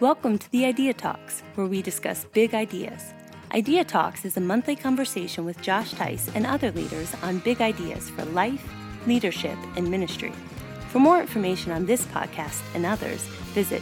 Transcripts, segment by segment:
Welcome to the Idea Talks, where we discuss big ideas. Idea Talks is a monthly conversation with Josh Tice and other leaders on big ideas for life, leadership, and ministry. For more information on this podcast and others, visit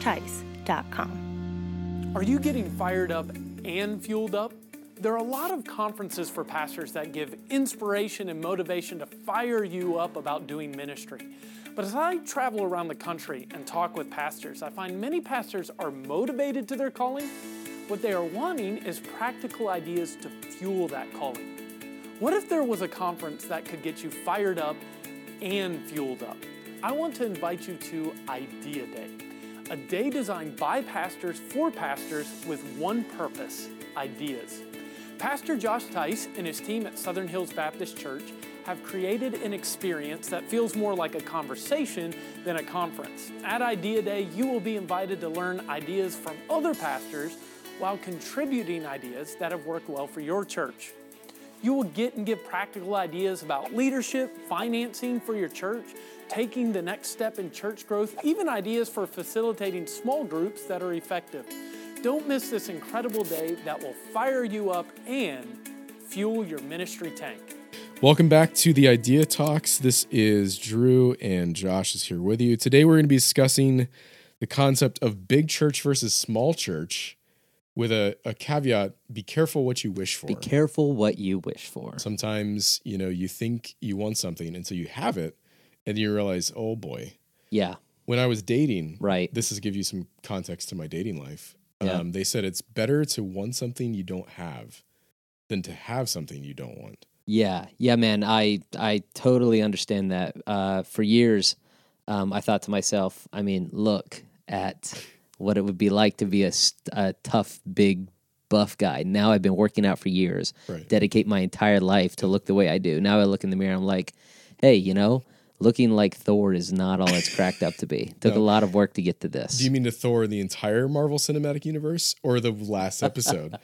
joshtice.com. Are you getting fired up and fueled up? There are a lot of conferences for pastors that give inspiration and motivation to fire you up about doing ministry. But as I travel around the country and talk with pastors, I find many pastors are motivated to their calling. What they are wanting is practical ideas to fuel that calling. What if there was a conference that could get you fired up and fueled up? I want to invite you to Idea Day, a day designed by pastors for pastors with one purpose: ideas. Pastor Josh Tice and his team at Southern Hills Baptist Church have created an experience that feels more like a conversation than a conference. At Idea Day, you will be invited to learn ideas from other pastors while contributing ideas that have worked well for your church. You will get and give practical ideas about leadership, financing for your church, taking the next step in church growth, even ideas for facilitating small groups that are effective. Don't miss this incredible day that will fire you up and fuel your ministry tank. Welcome back to the Idea Talks. This is Drew, and Josh is here with you. Today we're going to be discussing the concept of big church versus small church with a caveat: be careful what you wish for. Be careful what you wish for. Sometimes, you think you want something until you have it, and you realize, oh boy. Yeah. When I was dating, right. This is to give you some context to my dating life. Yeah. They said it's better to want something you don't have than to have something you don't want. Yeah, man, I totally understand that. For years, I thought to myself, look at what it would be like to be a tough, big, buff guy. Now I've been working out for years, right. Dedicate my entire life to look the way I do. Now I look in the mirror, I'm like, hey, looking like Thor is not all it's cracked up to be. Took a lot of work to get to this. Do you mean to Thor the entire Marvel Cinematic Universe or the last episode?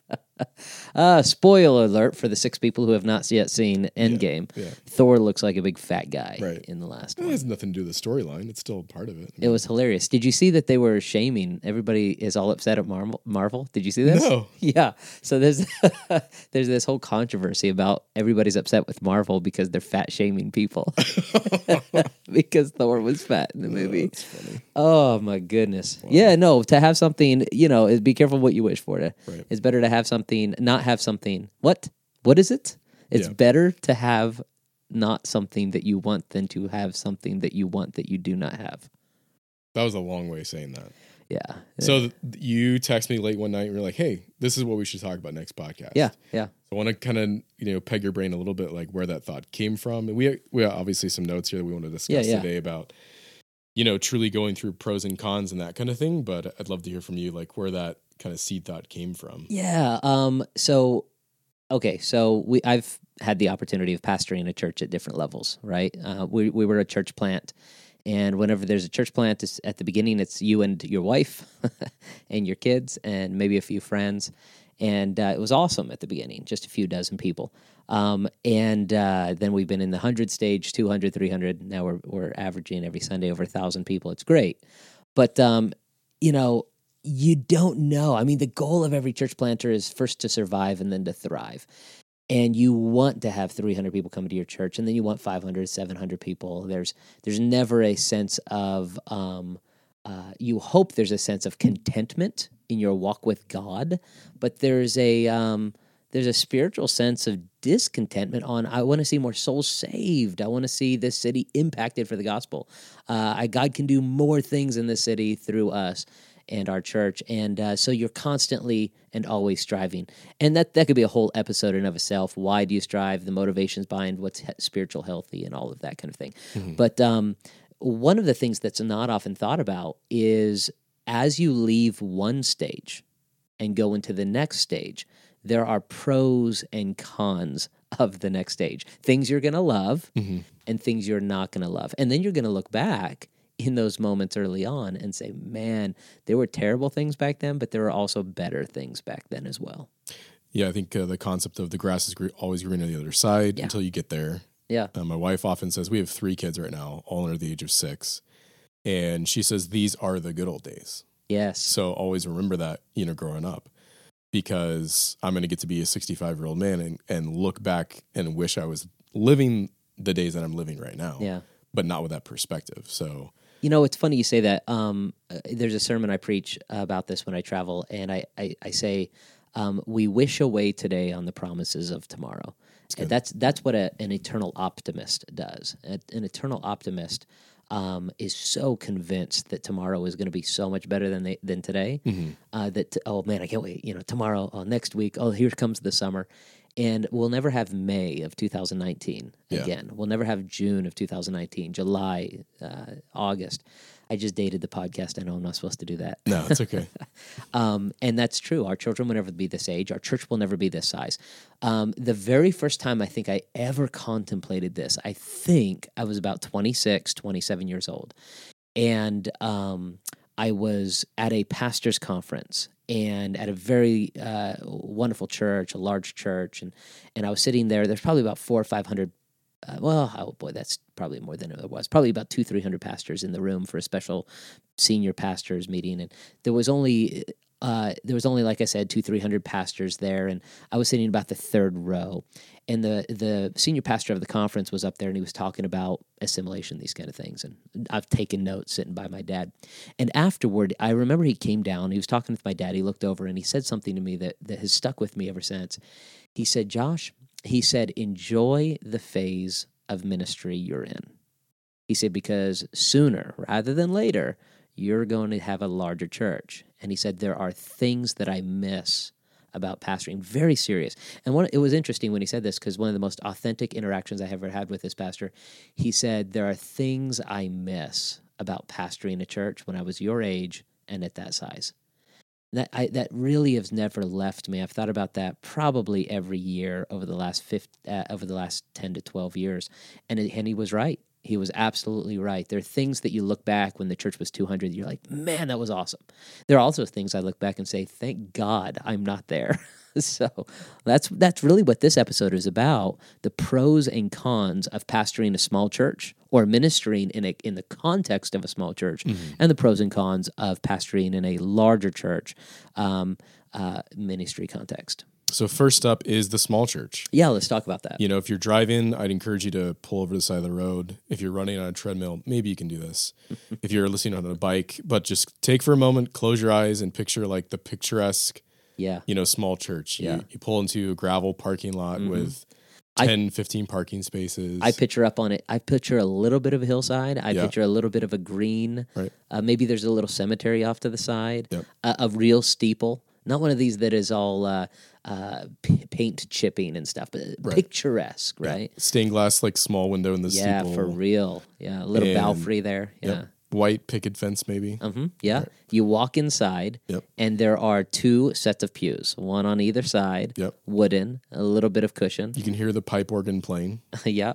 Spoiler alert for the 6 people who have not yet seen Endgame. Yeah. Thor looks like a big fat guy in the last one. It has nothing to do with the storyline. It's still part of it. It was hilarious. Did you see that they were shaming? Everybody is all upset at Marvel. Did you see this? No. Yeah. So there's there's this whole controversy about everybody's upset with Marvel because they're fat shaming people because Thor was fat in the movie. That's funny. Oh my goodness. Wow. Yeah. No. To have something, be careful what you wish for. Right. It's better to have something, not have something. What is it? It's better to have not something that you want than to have something that you want that you do not have. That was a long way of saying that. Yeah. So you text me late one night and you're like, hey, this is what we should talk about next podcast. Yeah. So I want to kind of, peg your brain a little bit, like where that thought came from. And we have obviously some notes here that we want to discuss today about, truly going through pros and cons and that kind of thing. But I'd love to hear from you, like where that kind of seed thought came from. Yeah. So I've had the opportunity of pastoring a church at different levels, right? We were a church plant, and whenever there's a church plant, it's, at the beginning, it's you and your wife and your kids and maybe a few friends, and it was awesome at the beginning, just a few dozen people. And then we've been in the 100 stage, 200, 300. Now we're averaging every Sunday over 1,000 people. It's great, but you don't know. The goal of every church planter is first to survive and then to thrive. And you want to have 300 people come to your church, and then you want 500, 700 people. There's never a sense of, you hope there's a sense of contentment in your walk with God, but there's a spiritual sense of discontentment on, I want to see more souls saved. I want to see this city impacted for the gospel. God can do more things in this city through us and our church, and so you're constantly and always striving, and that could be a whole episode in of itself. Why do you strive? The motivations behind what's spiritual healthy and all of that kind of thing. Mm-hmm. But one of the things that's not often thought about is as you leave one stage and go into the next stage, there are pros and cons of the next stage. Things you're going to love and things you're not going to love, and then you're going to look back in those moments early on and say, man, there were terrible things back then, but there were also better things back then as well. Yeah, I think the concept of the grass is always green on the other side until you get there. Yeah. My wife often says, we have 3 kids right now, all under the age of 6. And she says, these are the good old days. Yes. So always remember that, growing up, because I'm going to get to be a 65-year-old man and look back and wish I was living the days that I'm living right now. Yeah. But not with that perspective. So, it's funny you say that. There's a sermon I preach about this when I travel, and I say, we wish away today on the promises of tomorrow. And that's what an eternal optimist does. An eternal optimist is so convinced that tomorrow is going to be so much better than today. That oh man, I can't wait. Tomorrow, next week. Oh, here comes the summer, and we'll never have May of 2019 again. We'll never have June of 2019, July, August. I just dated the podcast. I know I'm not supposed to do that. No, it's okay. And that's true. Our children will never be this age. Our church will never be this size. The very first time I think I ever contemplated this, I think I was about 26, 27 years old. And I was at a pastor's conference and at a very wonderful church, a large church. And I was sitting there. There's probably about 400 or 500 that's probably more than it was. Probably about 200-300 pastors in the room for a special senior pastors meeting, and there was only, like I said, 200-300 pastors there, and I was sitting about the third row, and the senior pastor of the conference was up there, and he was talking about assimilation, these kind of things, and I've taken notes sitting by my dad, and afterward, I remember he came down, he was talking with my dad, he looked over, and he said something to me that has stuck with me ever since. He said, Josh, he said, enjoy the phase of ministry you're in. He said, because sooner rather than later, you're going to have a larger church. And he said, there are things that I miss about pastoring. Very serious. And it was interesting when he said this, because one of the most authentic interactions I ever had with this pastor, he said, there are things I miss about pastoring a church when I was your age and at that size. That really has never left me. I've thought about that probably every year over the last 10 to 12 years, and he was right. He was absolutely right. There are things that you look back when the church was 200, you're like, man, that was awesome. There are also things I look back and say, thank God I'm not there. So that's really what this episode is about, the pros and cons of pastoring a small church or ministering in the context of a small church, and the pros and cons of pastoring in a larger church ministry context. So first up is the small church. Yeah, let's talk about that. If you're driving, I'd encourage you to pull over to the side of the road. If you're running on a treadmill, maybe you can do this. If you're listening on a bike, but just take for a moment, close your eyes, and picture like the picturesque, small church. You pull into a gravel parking lot with 10, 15 parking spaces. I picture up on it. I picture a little bit of a hillside. I picture a little bit of a green. Right. Maybe there's a little cemetery off to the side. Yep. A real steeple. Not one of these that is all paint chipping and stuff, but picturesque, right? Yeah. Stained glass, like small window in the steeple. Yeah, for real. Yeah, a little belfry there. Yeah. Yep. White picket fence, maybe. Yeah. Right. You walk inside, and there are two sets of pews, one on either side, wooden, a little bit of cushion. You can hear the pipe organ playing. Yeah.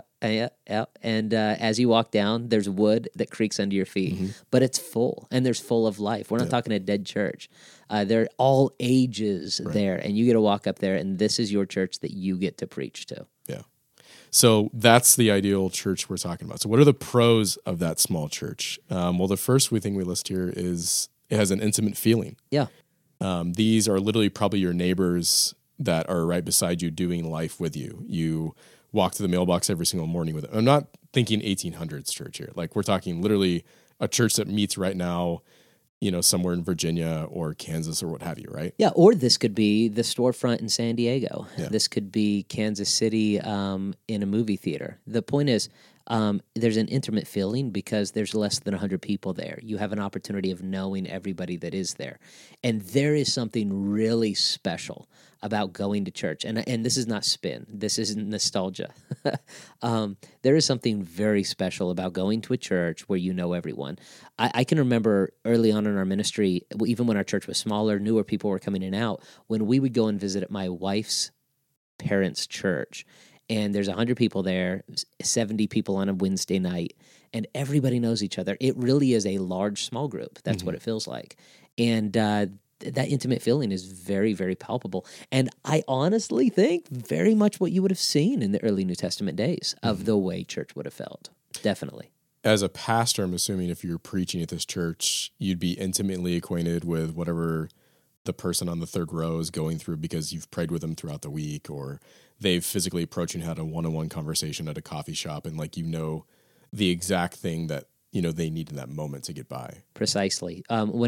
And as you walk down, there's wood that creaks under your feet, but it's full, and there's full of life. We're not talking a dead church. They're all ages there, and you get to walk up there, and this is your church that you get to preach to. Yeah. So that's the ideal church we're talking about. So what are the pros of that small church? Well, the first thing we list here is it has an intimate feeling. Yeah. These are literally probably your neighbors that are right beside you doing life with you. You walk to the mailbox every single morning with them. I'm not thinking 1800s church here. Like we're talking literally a church that meets right now, somewhere in Virginia or Kansas or what have you, right? Yeah, or this could be the storefront in San Diego. Yeah. This could be Kansas City in a movie theater. The point is, there's an intimate feeling because there's less than 100 people there. You have an opportunity of knowing everybody that is there. And there is something really special about going to church. And this is not spin. This isn't nostalgia. There is something very special about going to a church where you know everyone. I can remember early on in our ministry, even when our church was smaller, newer people were coming in and out, when we would go and visit at my wife's parents' church, and there's 100 people there, 70 people on a Wednesday night, and everybody knows each other. It really is a large small group. That's what it feels like. And that intimate feeling is very, very palpable. And I honestly think very much what you would have seen in the early New Testament days of the way church would have felt. Definitely. as a pastor, I'm assuming if you're preaching at this church, you'd be intimately acquainted with whatever the person on the third row is going through because you've prayed with them throughout the week, or they've physically approached and had a one-on-one conversation at a coffee shop, and like, the exact thing that they need in that moment to get by. Precisely.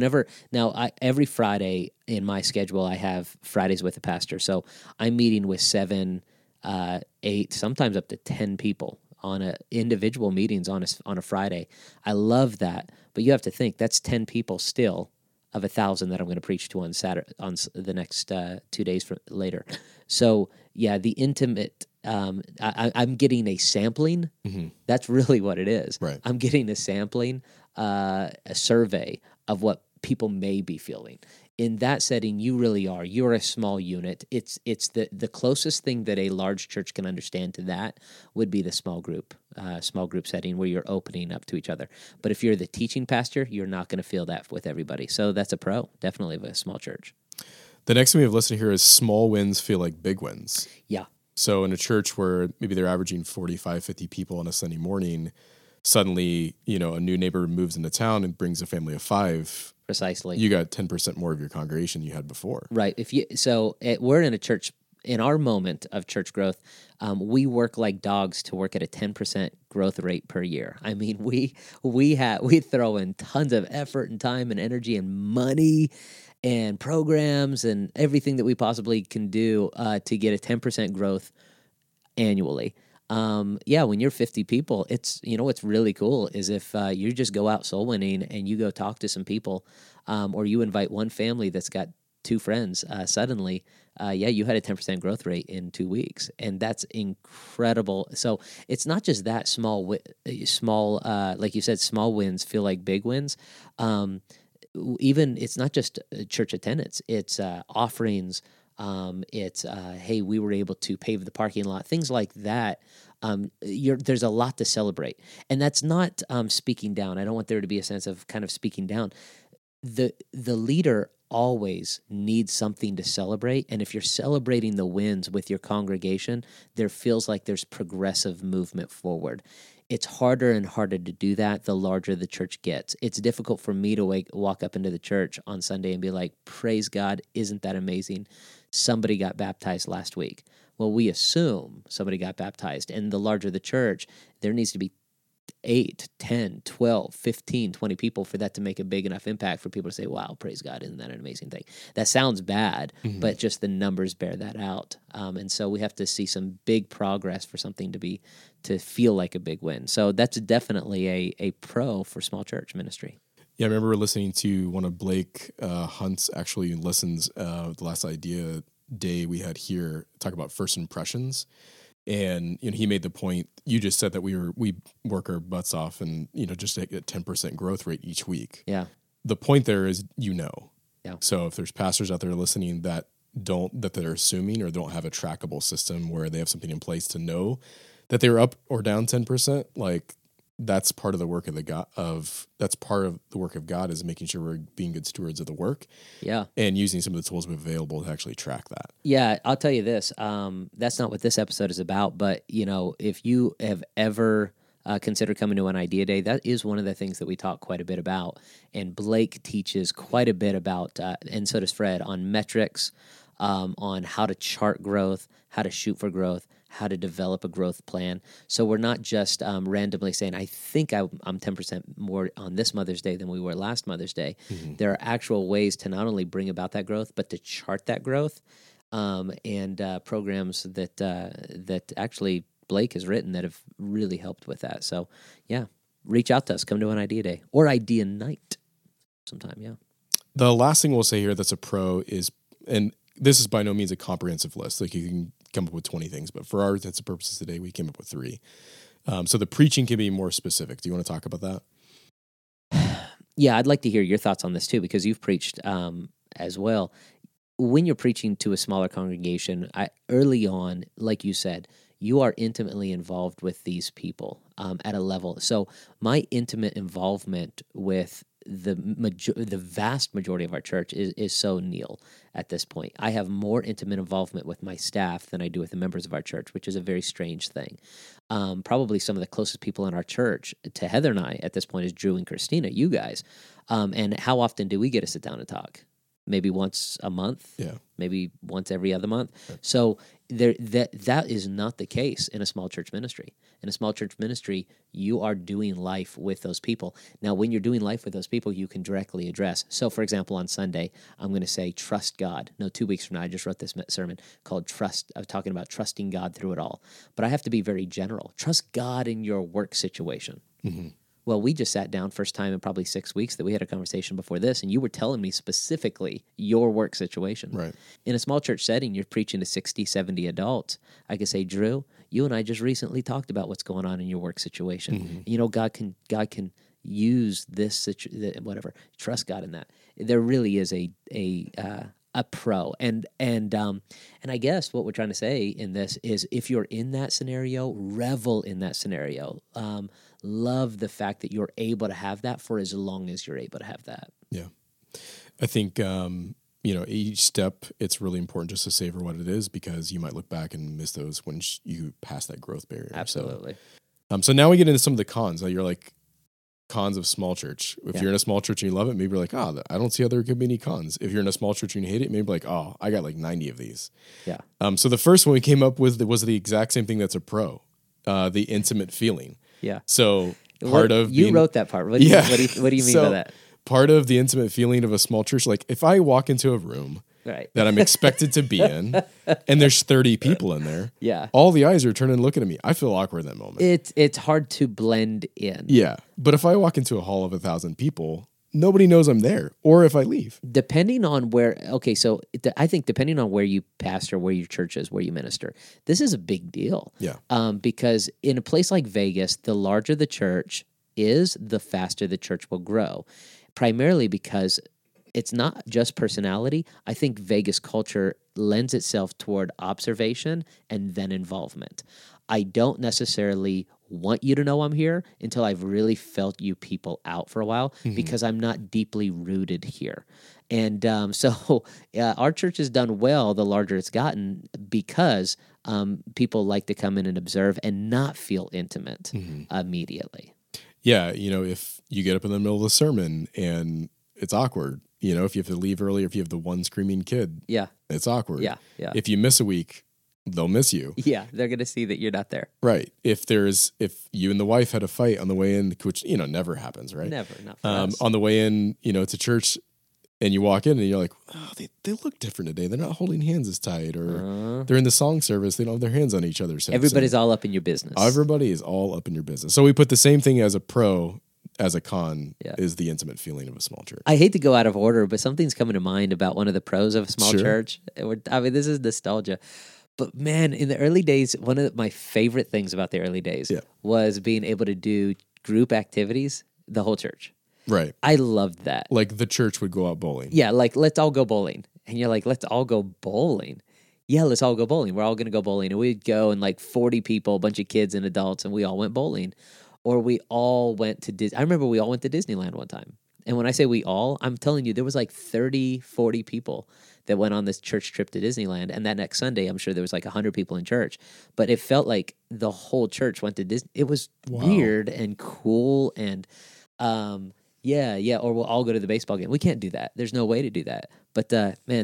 Every Friday in my schedule, I have Fridays with the pastor. So I'm meeting with 7, 8, sometimes up to 10 people on individual meetings on a Friday. I love that, but you have to think that's 10 people still of 1,000 that I'm going to preach to on Saturday, on the next 2 days later. So yeah, the intimate. I'm getting a sampling. Mm-hmm. That's really what it is. Right. I'm getting a sampling, a survey of what people may be feeling. In that setting, you really are. You're a small unit. It's the closest thing that a large church can understand to that would be the small group setting where you're opening up to each other. But if you're the teaching pastor, you're not going to feel that with everybody. So that's a pro, definitely, of a small church. The next thing we have listed here is small wins feel like big wins. Yeah. So in a church where maybe they're averaging 45, 50 people on a Sunday morning, suddenly, a new neighbor moves into town and brings a family of 5. Precisely. You got 10% more of your congregation you had before. Right. We're in a church, in our moment of church growth, we work like dogs to work at a 10% growth rate per year. I mean, we throw in tons of effort and time and energy and money and programs and everything that we possibly can do to get a 10% growth annually. When you're 50 people, it's, what's really cool is if you just go out soul winning and you go talk to some people, or you invite one family that's got 2 friends, suddenly, you had a 10% growth rate in 2 weeks, and that's incredible. So it's not just that small, like you said, small wins feel like big wins. Even it's not just church attendance; it's offerings. Hey, we were able to pave the parking lot, things like that. There's a lot to celebrate, and that's not speaking down. I don't want there to be a sense of kind of speaking down. The leader always needs something to celebrate, and if you're celebrating the wins with your congregation, there feels like there's progressive movement forward. It's harder and harder to do that the larger the church gets. It's difficult for me to walk up into the church on Sunday and be like, praise God, isn't that amazing? Somebody got baptized last week. Well, we assume somebody got baptized, and the larger the church, there needs to be 8, 10, 12, 15, 20 people for that to make a big enough impact for people to say, wow, praise God, isn't that an amazing thing? That sounds bad, but just the numbers bear that out. And so we have to see some big progress for something to feel like a big win. So that's definitely a pro for small church ministry. Yeah, I remember listening to one of Blake Hunt's actually listens, the last idea day we had here, talk about first impressions. And he made the point you just said that we work our butts off and just to get 10% growth rate each week. Yeah. The point there is Yeah. So if there's pastors out there listening that they're assuming or don't have a trackable system where they have something in place to know that they're up or down 10%, like that's part of the work that's part of the work of God is making sure we're being good stewards of the work. Yeah. And using some of the tools we have available to actually track that. Yeah. I'll tell you this, that's not what this episode is about, but if you have ever considered coming to an idea day, that is one of the things that we talk quite a bit about. And Blake teaches quite a bit about, and so does Fred, on metrics, on how to chart growth, how to shoot for growth, how to develop a growth plan. So we're not just randomly saying, I think I'm 10% more on this Mother's Day than we were last Mother's Day. Mm-hmm. There are actual ways to not only bring about that growth, but to chart that growth, and programs that actually Blake has written that have really helped with that. So yeah, reach out to us, come to an idea day or idea night sometime. Yeah. The last thing we'll say here that's a pro is, and this is by no means a comprehensive list. Like you can come up with 20 things, but for our intents and purposes today, we came up with 3. So the preaching can be more specific. Do you want to talk about that? Yeah, I'd like to hear your thoughts on this too, because you've preached as well. When you're preaching to a smaller congregation, early on, like you said, you are intimately involved with these people at a level. So my intimate involvement with the vast majority of our church is so Neil at this point. I have more intimate involvement with my staff than I do with the members of our church, which is a very strange thing. Probably some of the closest people in our church to Heather and I at this point is Drew and Christina, you guys. And how often do we get to sit down and talk? Maybe once a month, maybe once every other month. Right. So that is not the case in a small church ministry. In a small church ministry, you are doing life with those people. Now, when you're doing life with those people, you can directly address. So, for example, on Sunday, I'm going to say, trust God. No, 2 weeks from now, I just wrote this sermon called Trust. I'm talking about trusting God through it all. But I have to be very general. Trust God in your work situation. Mm-hmm. Well, we just sat down, first time in probably 6 weeks that we had a conversation before this, and you were telling me specifically your work situation. Right. In a small church setting, you're preaching to 60, 70 adults. I could say, Drew, you and I just recently talked about what's going on in your work situation. Mm-hmm. You know, God can use this whatever. Trust God in that. There really is a pro, and I guess what we're trying to say in this is, if you're in that scenario, revel in that scenario. Love the fact that you're able to have that for as long as you're able to have that. Yeah. I think, each step, it's really important just to savor what it is, because you might look back and miss those when you pass that growth barrier. Absolutely. So now we get into some of the cons. You're like, cons of small church. If you're in a small church and you love it, maybe you're like, I don't see how there could be any cons. If you're in a small church and you hate it, maybe like, I got like 90 of these. Yeah. So the first one we came up with was the exact same thing that's a pro, the intimate feeling. Yeah. So you wrote that part. What do you mean by that? Part of the intimate feeling of a small church, like if I walk into a room that I'm expected to be in, and there's 30 people in there, all the eyes are turning and looking at me, I feel awkward in that moment. It's hard to blend in. Yeah. But if I walk into a hall of 1,000 people, nobody knows I'm there, or if I leave. Depending on where, I think depending on where you pastor, where your church is, where you minister, this is a big deal. Yeah. Because in a place like Vegas, the larger the church is, the faster the church will grow. Primarily because it's not just personality. I think Vegas culture lends itself toward observation and then involvement. I don't necessarily want you to know I'm here until I've really felt you people out for a while, because I'm not deeply rooted here. And so our church has done well the larger it's gotten, because people like to come in and observe and not feel intimate immediately. Yeah, if you get up in the middle of the sermon and it's awkward, if you have to leave early, or if you have the one screaming kid, it's awkward. Yeah. If you miss a week, they'll miss you. Yeah, they're going to see that you're not there. Right. If you and the wife had a fight on the way in, which, never happens, right? Never, not for us. On the way in, to church, and you walk in and you're like, they look different today. They're not holding hands as tight, or they're in the song service. They don't have their hands on each other's hips. Everybody's all up in your business. Everybody is all up in your business. So we put the same thing as a pro, as a con, is the intimate feeling of a small church. I hate to go out of order, but something's coming to mind about one of the pros of a small church. This is nostalgia. But man, in the early days, one of my favorite things about the early days was being able to do group activities, the whole church. Right. I loved that. Like the church would go out bowling. Yeah, like let's all go bowling. And you're like, let's all go bowling. Yeah, let's all go bowling. We're all going to go bowling. And we'd go, and like 40 people, a bunch of kids and adults, and we all went bowling. Or we all went to Disney. I remember we all went to Disneyland one time. And when I say we all, I'm telling you, there was like 30, 40 people that went on this church trip to Disneyland. And that next Sunday, I'm sure there was like 100 people in church. But it felt like the whole church went to Disney. It was weird and cool. And or we'll all go to the baseball game. We can't do that. There's no way to do that. But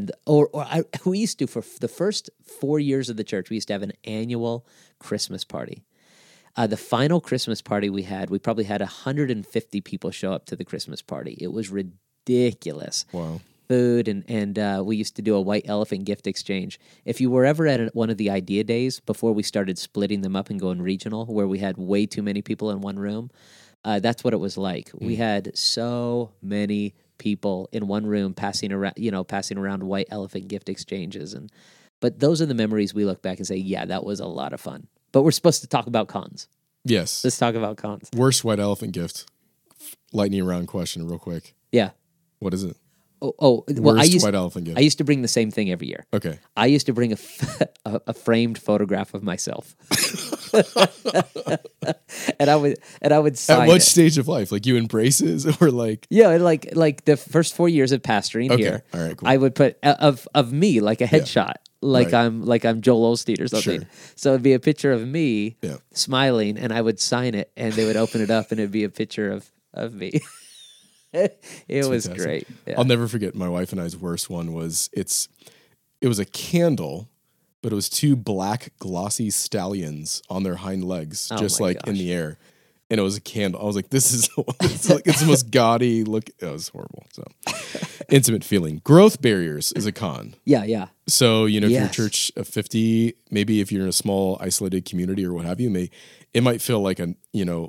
we used to, for the first 4 years of the church, we used to have an annual Christmas party. The final Christmas party we probably had 150 people show up to the Christmas party. It was ridiculous. Wow. Food, and we used to do a white elephant gift exchange. If you were ever at one of the idea days before we started splitting them up and going regional, where we had way too many people in one room, that's what it was like. We had so many people in one room passing around white elephant gift exchanges, but those are the memories we look back and say, yeah, that was a lot of fun. But we're supposed to talk about cons. Yes. Let's talk about cons. Worst white elephant gift. Lightning round question real quick. Yeah. What is it? Well, Worst white elephant gift. I used to bring the same thing every year. Okay. I used to bring a framed photograph of myself. and I would sign At what it. stage of life? Like you embraces or like Yeah, like the first 4 years of pastoring here. All right, cool. I would put of me like a headshot, like Right. I'm Joel Osteen or something. Sure. So it'd be a picture of me Yeah. smiling, and I would sign it, and they would open it up, and it'd be a picture of me. It was fantastic. great. Yeah. I'll never forget my wife and I's worst one was it was a candle, but it was two black glossy stallions on their hind legs, just my like in gosh. the air. And it was a candle. I was like, this is it's the most gaudy look. It was horrible. So intimate feeling. Growth barriers is a con. Yeah. So, if you're a Yes. church of 50, maybe if you're in a small isolated community or what have you, it might feel like an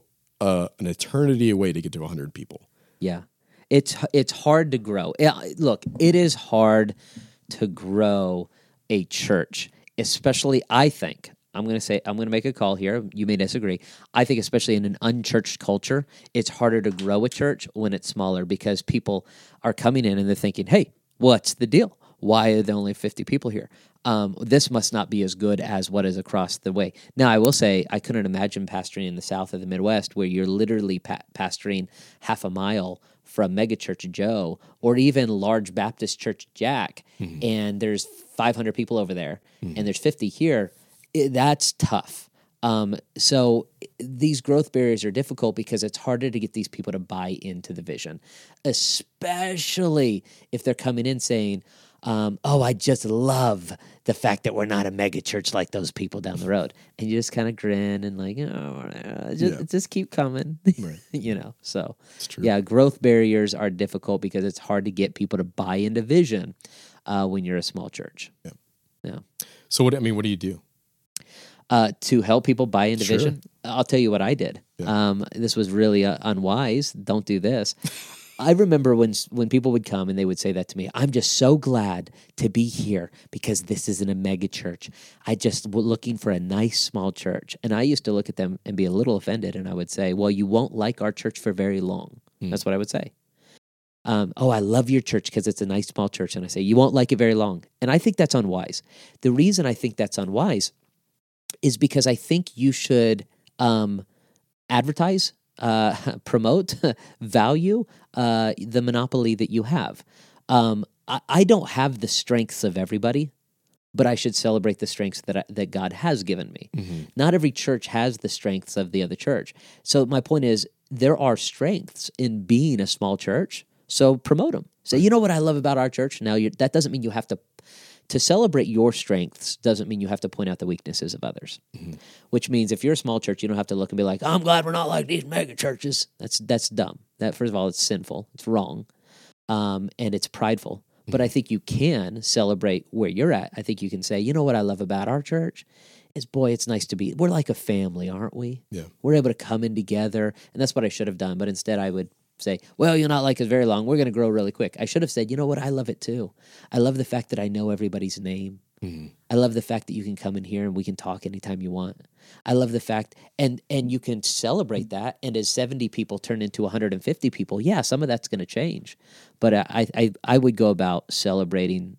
eternity away to get to 100 people. Yeah. It's hard to grow. Look, it is hard to grow a church, especially I think. I'm going to make a call here. You may disagree. I think especially in an unchurched culture, it's harder to grow a church when it's smaller because people are coming in and they're thinking, "Hey, what's the deal? Why are there only 50 people here? This must not be as good as what is across the way." Now, I will say I couldn't imagine pastoring in the South or the Midwest where you're literally pastoring half a mile from Megachurch Joe or even Large Baptist Church Jack, and there's 500 people over there, and there's 50 here. That's tough. So these growth barriers are difficult because it's harder to get these people to buy into the vision, especially if they're coming in saying, I just love the fact that we're not a mega church like those people down the road. And you just kind of grin and like, just keep coming, Right. So It's true. yeah, growth barriers are difficult because it's hard to get people to buy into vision when you're a small church. Yeah. So what do you do? To help people buy into Sure. vision, I'll tell you what I did. Yeah. This was really unwise. Don't do this. I remember when people would come and they would say that to me, "I'm just so glad to be here because this isn't a mega church. I just looking for a nice small church." And I used to look at them and be a little offended, and I would say, "Well, you won't like our church for very long." That's what I would say. I love your church because it's a nice small church. And I say, "You won't like it very long." And I think that's unwise. The reason I think that's unwise is because I think you should advertise, promote, value the monopoly that you have. I don't have the strengths of everybody, but I should celebrate the strengths that God has given me. Mm-hmm. Not every church has the strengths of the other church. So my point is, there are strengths in being a small church, so promote them. Say, "You know what I love about our church?" Now, that doesn't mean you have to celebrate your strengths doesn't mean you have to point out the weaknesses of others. Mm-hmm. Which means if you're a small church, you don't have to look and be like, "I'm glad we're not like these mega churches." That's dumb. That, first of all, it's sinful. It's wrong. And it's prideful. But I think you can celebrate where you're at. I think you can say, "You know what I love about our church? Is, boy, it's nice to be, we're like a family, aren't we? Yeah. We're able to come in together." And that's what I should have done. But instead I would say, "Well, you'll not like us very long. We're going to grow really quick." I should have said, "You know what? I love it too. I love the fact that I know everybody's name. I love the fact that you can come in here and we can talk anytime you want. I love the fact," and you can celebrate that. And as 70 people turn into 150 people, yeah, some of that's going to change. But I would go about celebrating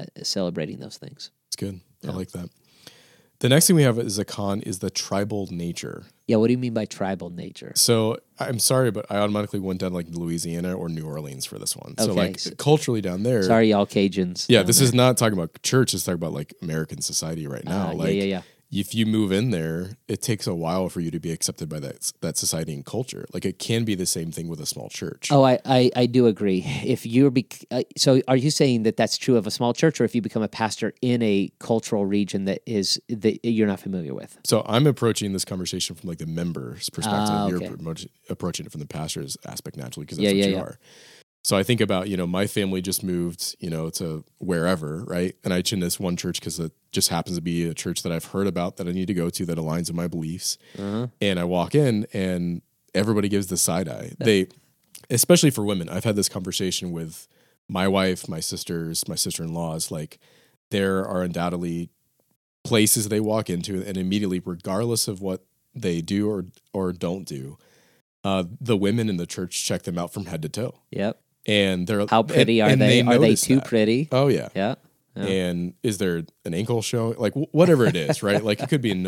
those things. It's good. I like that. The next thing we have is the tribal nature. Yeah, what do you mean by tribal nature? So I'm sorry, but I automatically went down like Louisiana or New Orleans for this one. So Okay. like culturally down there. Sorry, y'all Cajuns. Yeah, down this there. is not talking about church. It's talking about like American society right now. Yeah. If you move in there, it takes a while for you to be accepted by that society and culture. Like it can be the same thing with a small church. Oh, I do agree. If you're so, are you saying that that's true of a small church, or if you become a pastor in a cultural region that you're not familiar with? So I'm approaching this conversation from like the member's perspective. Okay. You're approaching it from the pastor's aspect naturally because that's what you are. So I think about, my family just moved, to wherever, right? And I in this one church because it just happens to be a church that I've heard about that I need to go to that aligns with my beliefs. Uh-huh. And I walk in and everybody gives the side eye. Especially for women, I've had this conversation with my wife, my sisters, my sister-in-laws, like there are undoubtedly places they walk into and immediately, regardless of what they do or don't do, the women in the church check them out from head to toe. Yep. And they're How pretty are they? Are they too pretty? Oh yeah. Yeah. And is there an ankle show? Like whatever it is, right? Like it could be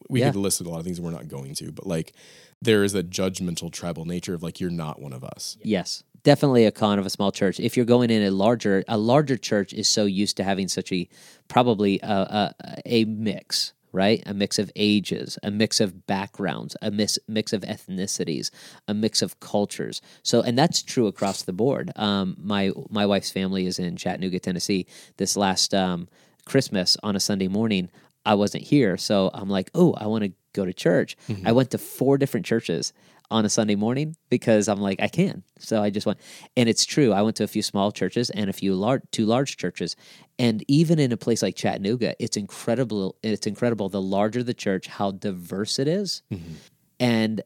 we could list a lot of things, and we're not going to, but like there is a judgmental tribal nature of like, you're not one of us. Yes. Definitely a con of a small church. If you're going in a larger church is so used to having such probably a mix, right? A mix of ages, a mix of backgrounds, a mix of ethnicities, a mix of cultures. So, and that's true across the board. My wife's family is in Chattanooga, Tennessee. This last Christmas on a Sunday morning, I wasn't here, so I'm like, oh, I want to go to church. Mm-hmm. I went to 4 different churches on a Sunday morning because I'm like, I can. So I just went. And it's true. I went to a few small churches and a few 2 large churches. And even in a place like Chattanooga, it's incredible. It's incredible. The larger the church, how diverse it is, mm-hmm. and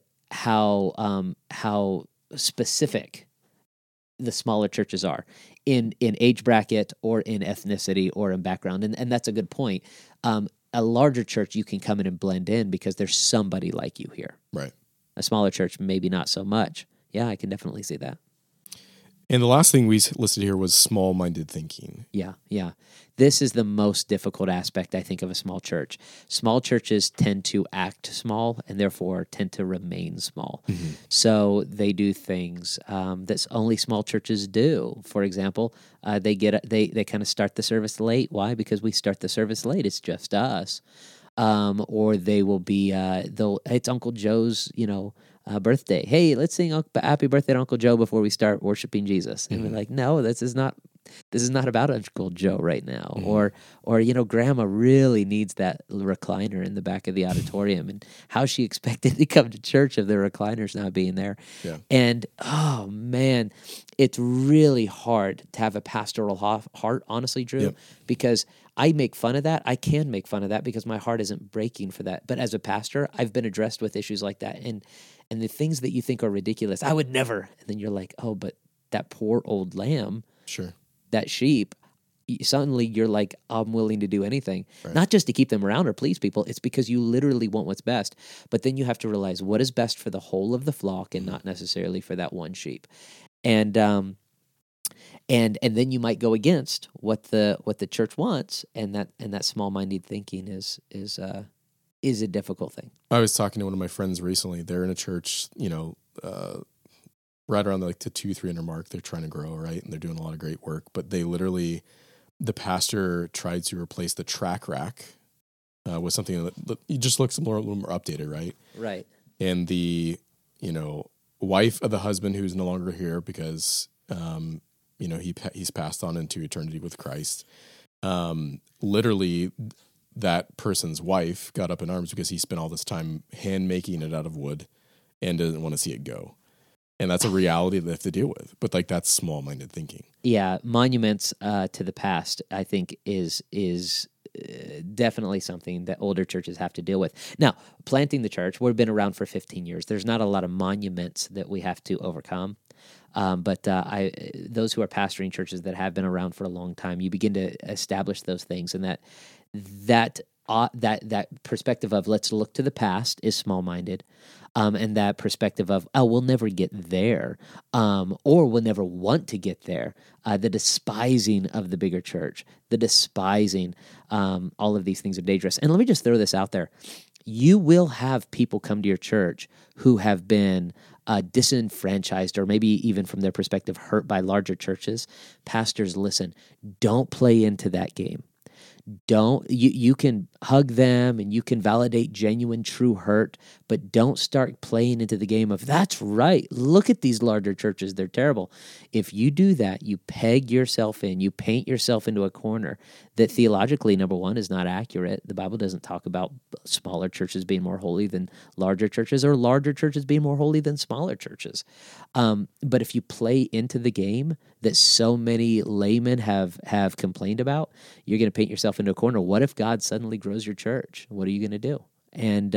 how specific the smaller churches are in age bracket or in ethnicity or in background. And that's a good point. A larger church, you can come in and blend in because there's somebody like you here. Right. A smaller church, maybe not so much. Yeah, I can definitely see that. And the last thing we listed here was small-minded thinking. Yeah. This is the most difficult aspect, I think, of a small church. Small churches tend to act small and therefore tend to remain small. Mm-hmm. So they do things that only small churches do. For example, they kind of start the service late. Why? Because we start the service late. It's just us. Or they will be, it's Uncle Joe's, birthday. Hey, let's sing Happy Birthday to Uncle Joe before we start worshiping Jesus. And we're like, no, this is not about Uncle Joe right now. Mm-hmm. Or Grandma really needs that recliner in the back of the auditorium, and how she expected to come to church if the recliner's not being there. Yeah. And oh man, it's really hard to have a pastoral heart, honestly, Drew, because I make fun of that. I can make fun of that because my heart isn't breaking for that. But as a pastor, I've been addressed with issues like that. And the things that you think are ridiculous, I would never. And then you're like, oh, but that poor old lamb, sure, that sheep, suddenly you're like, I'm willing to do anything. Right. Not just to keep them around or please people. It's because you literally want what's best. But then you have to realize what is best for the whole of the flock and not necessarily for that one sheep. And then you might go against what the church wants, and that small-minded thinking is a difficult thing. I was talking to one of my friends recently. They're in a church, right around the 200-300 mark. They're trying to grow, right, and they're doing a lot of great work. But they literally, the pastor tried to replace the track rack with something that just looks a little more updated, right? Right. And the wife of the husband, who's no longer here because he's passed on into eternity with Christ. Literally, that person's wife got up in arms because he spent all this time hand making it out of wood and doesn't want to see it go. And that's a reality that they have to deal with. But that's small-minded thinking. Yeah, monuments to the past, I think, is definitely something that older churches have to deal with. Now, planting the church, we've been around for 15 years. There's not a lot of monuments that we have to overcome. But those who are pastoring churches that have been around for a long time, you begin to establish those things, and that perspective of let's look to the past is small-minded, and that perspective of we'll never get there, or we'll never want to get there. The despising of the bigger church, the despising, all of these things are dangerous. And let me just throw this out there: you will have people come to your church who have been disenfranchised, or maybe even from their perspective hurt by larger churches. Pastors, listen, don't play into that game. You can hug them and you can validate genuine, true hurt, but don't start playing into the game of, that's right, look at these larger churches, they're terrible. If you do that, you peg yourself in, you paint yourself into a corner that theologically, number one, is not accurate. The Bible doesn't talk about smaller churches being more holy than larger churches, or larger churches being more holy than smaller churches. But if you play into the game that so many laymen have complained about, you're going to paint yourself into a corner. What if God suddenly grows your church? What are you going to do? And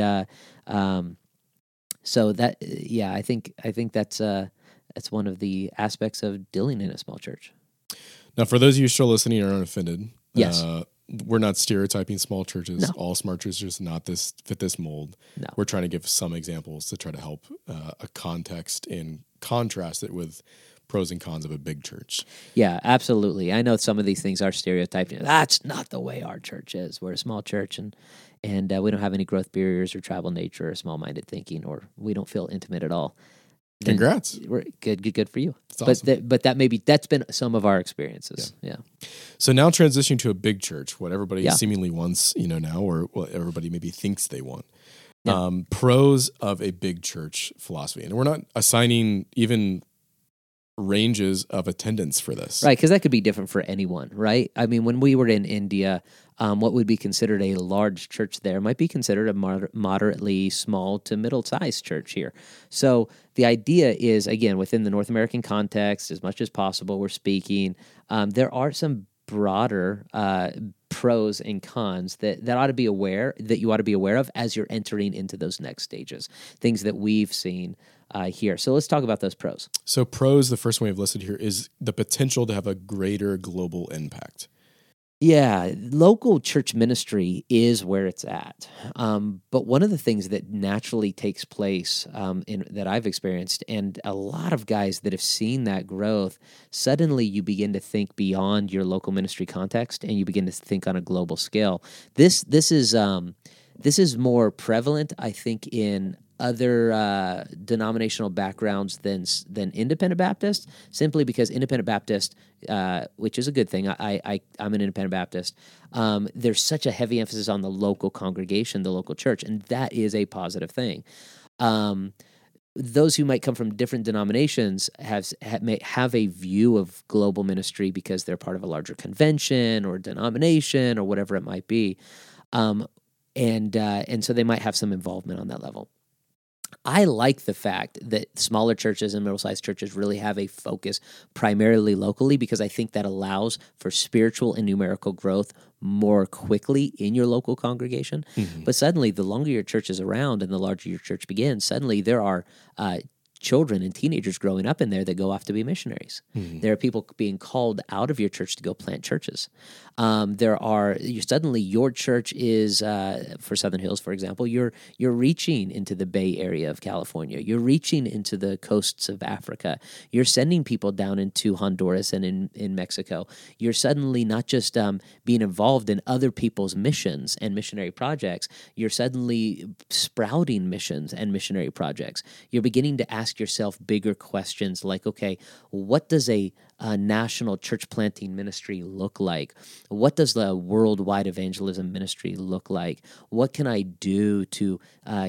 so that, I think that's one of the aspects of dealing in a small church. Now, for those of you still listening and aren't offended, yes, we're not stereotyping small churches. No. All small churches not fit this mold. No. We're trying to give some examples to try to help a context and contrast it with pros and cons of a big church. Yeah, absolutely. I know some of these things are stereotyped. That's not the way our church is. We're a small church, and and we don't have any growth barriers or tribal nature or small-minded thinking, or we don't feel intimate at all. Congrats! We're good for you. That's awesome. But that's been some of our experiences. Yeah. So now transitioning to a big church, what everybody seemingly wants, now, or what everybody maybe thinks they want. Yeah. Pros of a big church philosophy, and we're not assigning even ranges of attendance for this, right? Because that could be different for anyone, right? I mean, when we were in India, what would be considered a large church there might be considered a moderately small to middle-sized church here. So the idea is, again, within the North American context, as much as possible, we're speaking. There are some broader pros and cons that you ought to be aware of as you're entering into those next stages. Things that we've seen here. So let's talk about those pros. So pros, the first one we've listed here is the potential to have a greater global impact. Yeah, local church ministry is where it's at. But one of the things that naturally takes place that I've experienced, and a lot of guys that have seen that growth, suddenly you begin to think beyond your local ministry context, and you begin to think on a global scale. This is more prevalent, I think, in other denominational backgrounds than Independent Baptist, simply because Independent Baptist, which is a good thing, I'm an Independent Baptist, there's such a heavy emphasis on the local congregation, the local church, and that is a positive thing. Those who might come from different denominations may have a view of global ministry because they're part of a larger convention or denomination or whatever it might be, and so they might have some involvement on that level. I like the fact that smaller churches and middle-sized churches really have a focus primarily locally, because I think that allows for spiritual and numerical growth more quickly in your local congregation. Mm-hmm. But suddenly, the longer your church is around and the larger your church begins, suddenly there are children and teenagers growing up in there that go off to be missionaries. Mm-hmm. There are people being called out of your church to go plant churches. Suddenly your church is, for Southern Hills, for example, you're reaching into the Bay Area of California. You're reaching into the coasts of Africa. You're sending people down into Honduras and in Mexico. You're suddenly not just being involved in other people's missions and missionary projects. You're suddenly sprouting missions and missionary projects. You're beginning to ask yourself bigger questions like, okay, what does a national church planting ministry look like? What does the worldwide evangelism ministry look like? What can I do to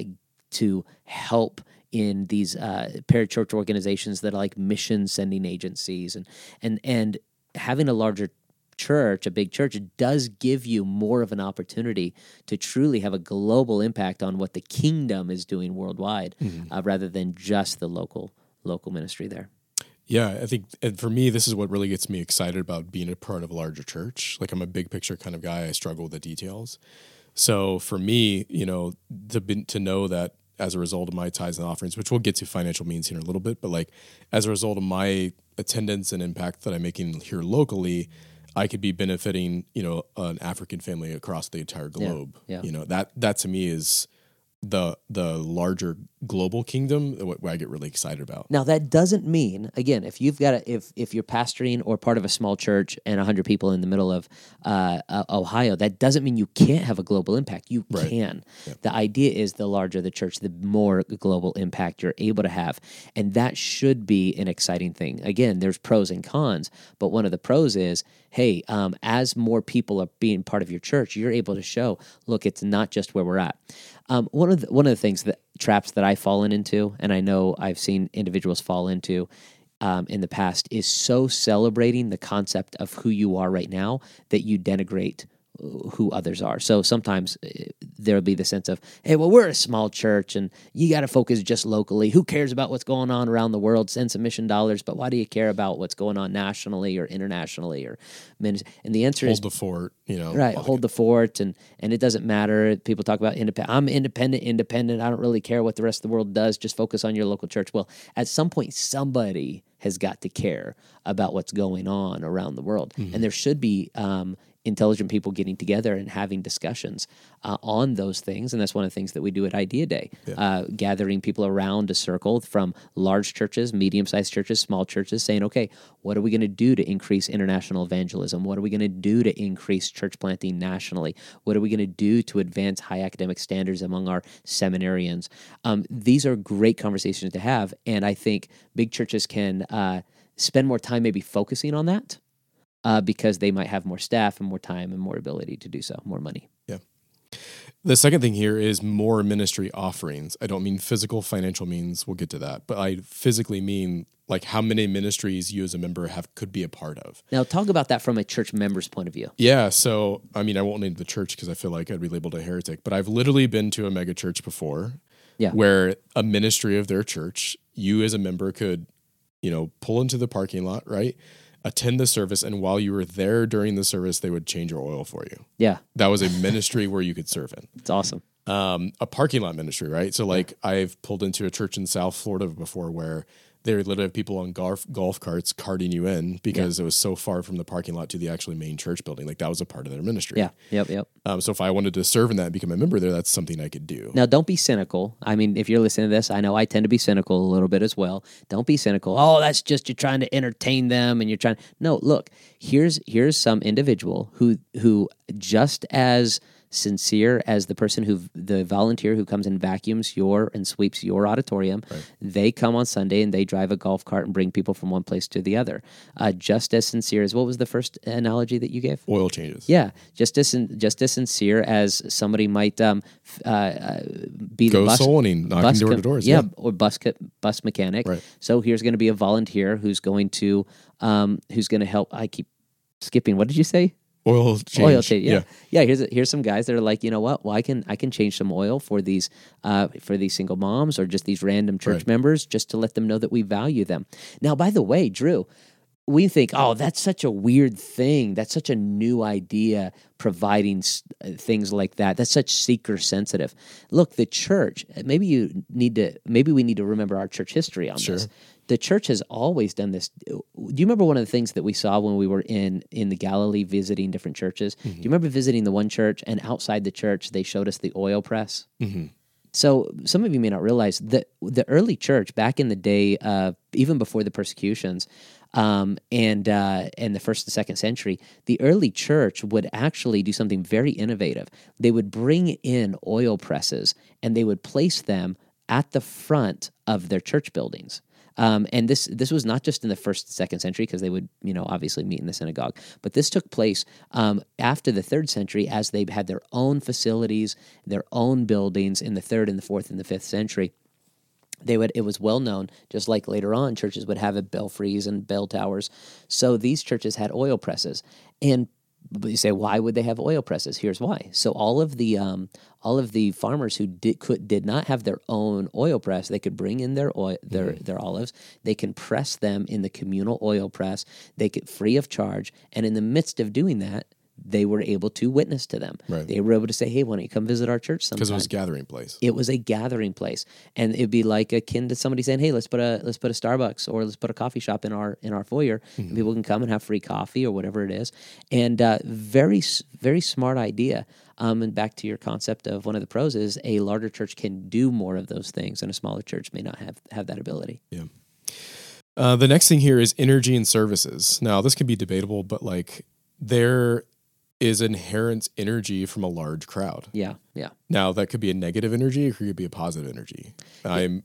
help in these parachurch organizations that are like mission sending agencies, and having a larger church, a big church, does give you more of an opportunity to truly have a global impact on what the kingdom is doing worldwide, rather than just the local ministry there. Yeah, I think, and for me, this is what really gets me excited about being a part of a larger church. Like, I'm a big picture kind of guy. I struggle with the details. So for me, to know that as a result of my tithes and offerings, which we'll get to financial means here in a little bit, but like as a result of my attendance and impact that I'm making here locally, I could be benefiting, an African family across the entire globe. Yeah. That to me is the larger global kingdom, what I get really excited about. Now, that doesn't mean, again, if you've got if you're pastoring or part of a small church and 100 people in the middle of Ohio, that doesn't mean you can't have a global impact. You can. Yeah. The idea is the larger the church, the more global impact you're able to have, and that should be an exciting thing. Again, there's pros and cons, but one of the pros is, hey, as more people are being part of your church, you're able to show, look, it's not just where we're at. One of the things traps that I've fallen into, and I know I've seen individuals fall into in the past, is so celebrating the concept of who you are right now that you denigrate who others are. So sometimes there'll be the sense of, hey, well, we're a small church and you got to focus just locally. Who cares about what's going on around the world? Send some mission dollars, but why do you care about what's going on nationally or internationally? And the answer is... Hold the fort, Right, hold the fort, and it doesn't matter. People talk about I'm independent. I don't really care what the rest of the world does. Just focus on your local church. Well, at some point, somebody has got to care about what's going on around the world. And there should be intelligent people getting together and having discussions on those things. And that's one of the things that we do at Idea Day, gathering people around a circle from large churches, medium-sized churches, small churches, saying, okay, what are we going to do to increase international evangelism? What are we going to do to increase church planting nationally? What are we going to do to advance high academic standards among our seminarians? These are great conversations to have, and I think big churches can spend more time maybe focusing on that, because they might have more staff and more time and more ability to do so, more money. Yeah. The second thing here is more ministry offerings. I don't mean physical financial means, we'll get to that, but I physically mean like how many ministries you as a member could be a part of. Now talk about that from a church member's point of view. Yeah, so I mean, I won't name the church because I feel like I'd be labeled a heretic, but I've literally been to a mega church before where a ministry of their church, you as a member could, pull into the parking lot, right? Attend the service, and while you were there during the service, they would change your oil for you. Yeah. That was a ministry where you could serve in. It's awesome. A parking lot ministry, right? So like I've pulled into a church in South Florida before where they would literally have people on golf carts carting you in because it was so far from the parking lot to the actually main church building. Like that was a part of their ministry. Yeah. Yep. So if I wanted to serve in that and become a member there, that's something I could do. Now, don't be cynical. I mean, if you're listening to this, I know I tend to be cynical a little bit as well. Don't be cynical. Oh, that's just you're trying to entertain them and you're trying. No, look, here's some individual who just as sincere as the volunteer who comes and vacuums and sweeps your auditorium. Right. They come on Sunday and they drive a golf cart and bring people from one place to the other. Just as sincere as, what was the first analogy that you gave? Oil changes. Yeah, just as sincere as somebody might be the bus knocking door to doors. Yeah, or bus mechanic. Right. So here's going to be a volunteer who's going to help. I keep skipping. What did you say? Oil change. Yeah. Here's some guys that are like, you know what? Well, I can change some oil for these single moms or just these random church members, just to let them know that we value them. Now, by the way, Drew, we think, oh, that's such a weird thing. That's such a new idea, providing things like that. That's such seeker sensitive. Look, the church. Maybe we need to remember our church history on this. The church has always done this. Do you remember one of the things that we saw when we were in the Galilee visiting different churches? Mm-hmm. Do you remember visiting the one church, and outside the church they showed us the oil press? Mm-hmm. So some of you may not realize that the early church, back in the day, even before the persecutions, and the first and second century, the early church would actually do something very innovative. They would bring in oil presses, and they would place them at the front of their church buildings. And this was not just in the first and second century, because they would, obviously meet in the synagogue, but this took place after the third century, as they had their own facilities, their own buildings in the third and the fourth and the fifth century. It was well known, just like later on, churches would have belfries and bell towers. So these churches had oil presses, but you say, why would they have oil presses? Here's why. So all of the farmers who did not have their own oil press, they could bring in their olives. They can press them in the communal oil press. They could free of charge, and in the midst of doing that, they were able to witness to them. Right. They were able to say, hey, why don't you come visit our church sometime? Because it was a gathering place. It was a gathering place. And it'd be like akin to somebody saying, hey, let's put a Starbucks or let's put a coffee shop in our foyer. Mm-hmm. And people can come and have free coffee or whatever it is. And very, very smart idea. And back to your concept of one of the pros is a larger church can do more of those things, and a smaller church may not have that ability. Yeah. The next thing here is energy and services. Now, this can be debatable, but there is inherent energy from a large crowd. Yeah. Now, that could be a negative energy or it could be a positive energy. I'm,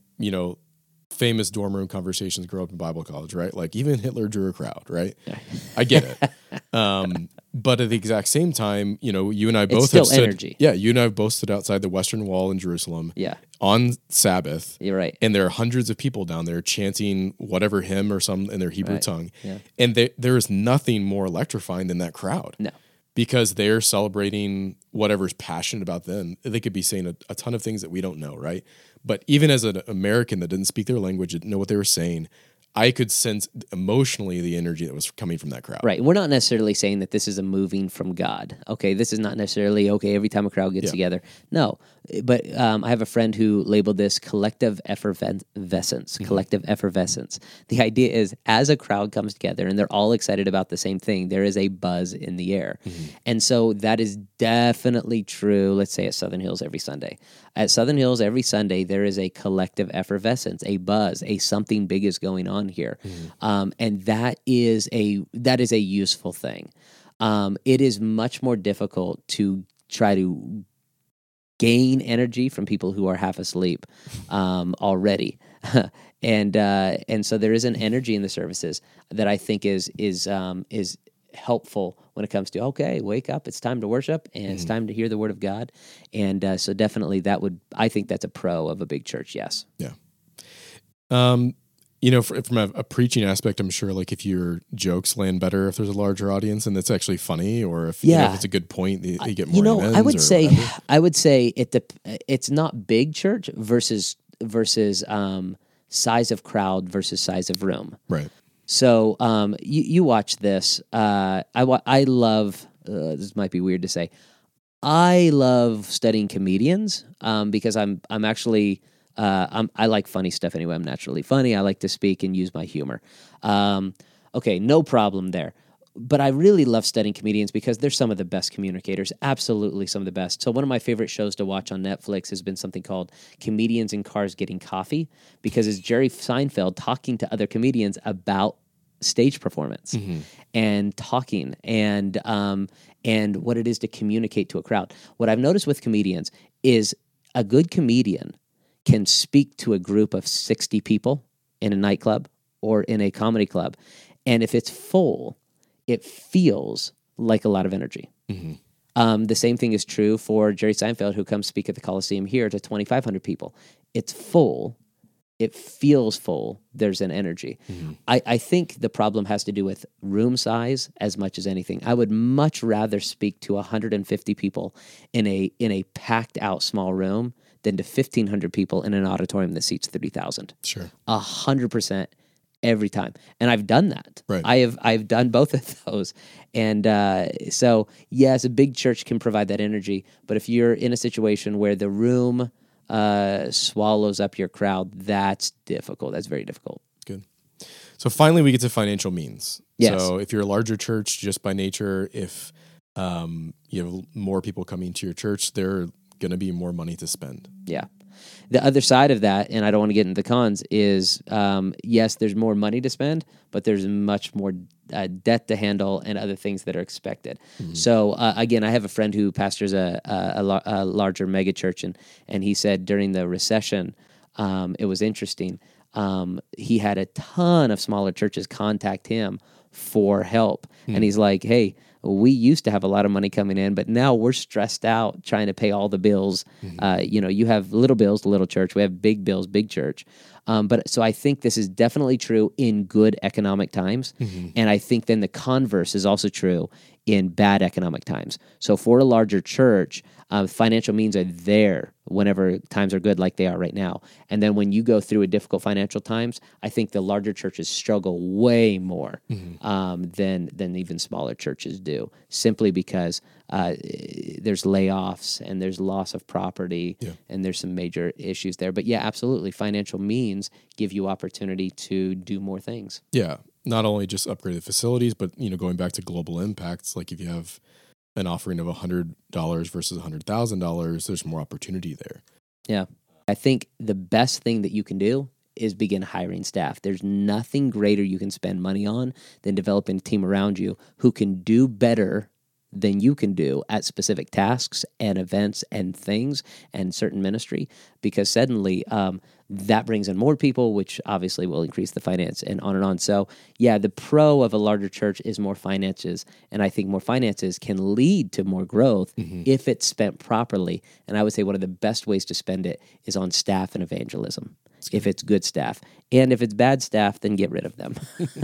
famous dorm room conversations grow up in Bible college, right? Like even Hitler drew a crowd, right? Yeah. I get it. But at the exact same time, you and I both have stood, energy. Yeah, you and I have both stood outside the Western Wall in Jerusalem on Sabbath. You're right. And there are hundreds of people down there chanting whatever hymn or some in their Hebrew tongue. Yeah. And there is nothing more electrifying than that crowd. No. Because they're celebrating whatever's passionate about them. They could be saying a ton of things that we don't know, right? But even as an American that didn't speak their language, didn't know what they were saying, I could sense emotionally the energy that was coming from that crowd. Right. We're not necessarily saying that this is a moving from God. Okay, this is not necessarily, every time a crowd gets together. No, But I have a friend who labeled this collective effervescence. Collective effervescence. The idea is, as a crowd comes together and they're all excited about the same thing, there is a buzz in the air. And so that is definitely true, let's say, at Southern Hills every Sunday. At Southern Hills every Sunday, there is a collective effervescence, a buzz, something big is going on here. And that is a useful thing. It is much more difficult to try to gain energy from people who are half asleep already, and so there is an energy in the services that I think is helpful when it comes to, okay, wake up, it's time to worship, and it's time to hear the word of God, and so definitely I think that's a pro of a big church. Yes. Yeah. From a preaching aspect, I'm sure like if your jokes land better if there's a larger audience and it's actually funny, or if, if it's a good point, you get more amens. I would say it's not big church versus size of crowd versus size of room. Right. So you watch this. I love. This might be weird to say. I love studying comedians because I'm actually. I like funny stuff anyway. I'm naturally funny. I like to speak and use my humor. Okay, no problem there. But I really love studying comedians because they're some of the best communicators, absolutely some of the best. So one of my favorite shows to watch on Netflix has been something called Comedians in Cars Getting Coffee, because it's Jerry Seinfeld talking to other comedians about stage performance and talking and what it is to communicate to a crowd. What I've noticed with comedians is a good comedian can speak to a group of 60 people in a nightclub or in a comedy club. And if it's full, it feels like a lot of energy. The same thing is true for Jerry Seinfeld, who comes speak at the Coliseum here to 2,500 people. It's full. It feels full. There's an energy. I think the problem has to do with room size as much as anything. I would much rather speak to 150 people in a packed out small room than to 1,500 people in an auditorium that seats 30,000. Sure. 100% every time. And I've done that. Right. I've done both of those. And so, yes, a big church can provide that energy. But if you're in a situation where the room swallows up your crowd, that's difficult. That's very difficult. Good. So finally, we get to financial means. Yes. So if you're a larger church, just by nature, if you have more people coming to your church, they're going to be more money to spend. Yeah. The other side of that, and I don't want to get into the cons, is yes, there's more money to spend, but there's much more debt to handle and other things that are expected. So again, I have a friend who pastors a larger mega church, and he said during the recession, it was interesting. He had a ton of smaller churches contact him for help, and he's like, "Hey, we used to have a lot of money coming in, but now we're stressed out trying to pay all the bills. You have little bills, little church. We have big bills, big church. But so I think this is definitely true in good economic times. And I think then the converse is also true in bad economic times. So for a larger church, financial means are there whenever times are good like they are right now. And then when you go through a difficult financial times, I think the larger churches struggle way more than even smaller churches do, simply because there's layoffs and there's loss of property and there's some major issues there. But yeah, absolutely, financial means give you opportunity to do more things. Yeah, not only just upgrade the facilities, but going back to global impacts, like if you have an offering of $100 versus $100,000, there's more opportunity there. Yeah. I think the best thing that you can do is begin hiring staff. There's nothing greater you can spend money on than developing a team around you who can do better than you can do at specific tasks and events and things and certain ministry, because suddenly that brings in more people, which obviously will increase the finance and on and on. So yeah, the pro of a larger church is more finances, and I think more finances can lead to more growth if it's spent properly. And I would say one of the best ways to spend it is on staff and evangelism, if it's good staff. And if it's bad staff, then get rid of them.